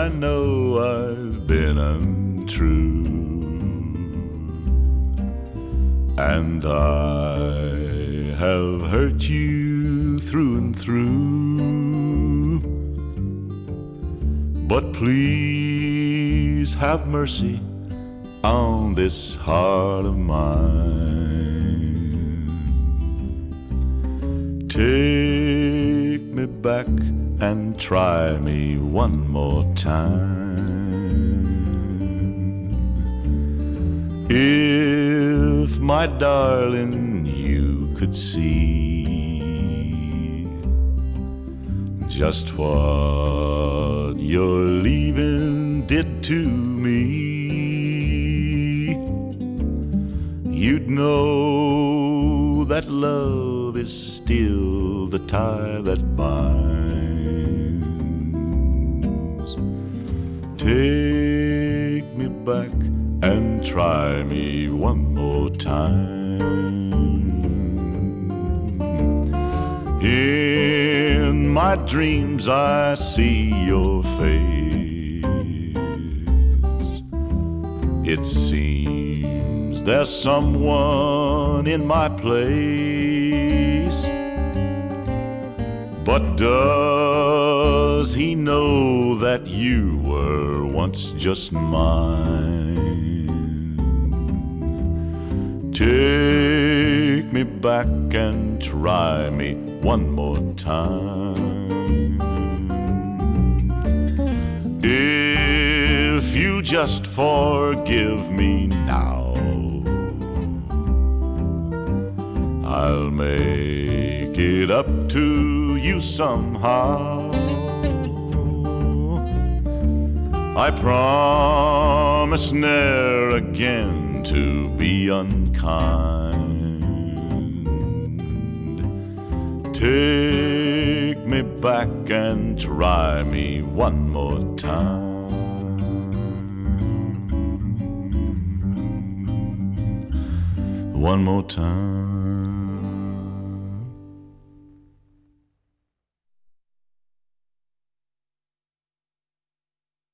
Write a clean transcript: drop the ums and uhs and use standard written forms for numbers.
I know I've been untrue, and I have hurt you through and through. But please have mercy on this heart of mine. Take me back and try me one more time. If, my darling, you could see just what your leaving did to me, you'd know that love is still the tie that binds. Take me back and try me one more time. In my dreams I see your face. It seems there's someone in my place. But does he know that you were once just mine? Take me back and try me one more time. If you just forgive me now, I'll make it up to you somehow. I promise ne'er again to be unkind. Take me back and try me one more time. One more time.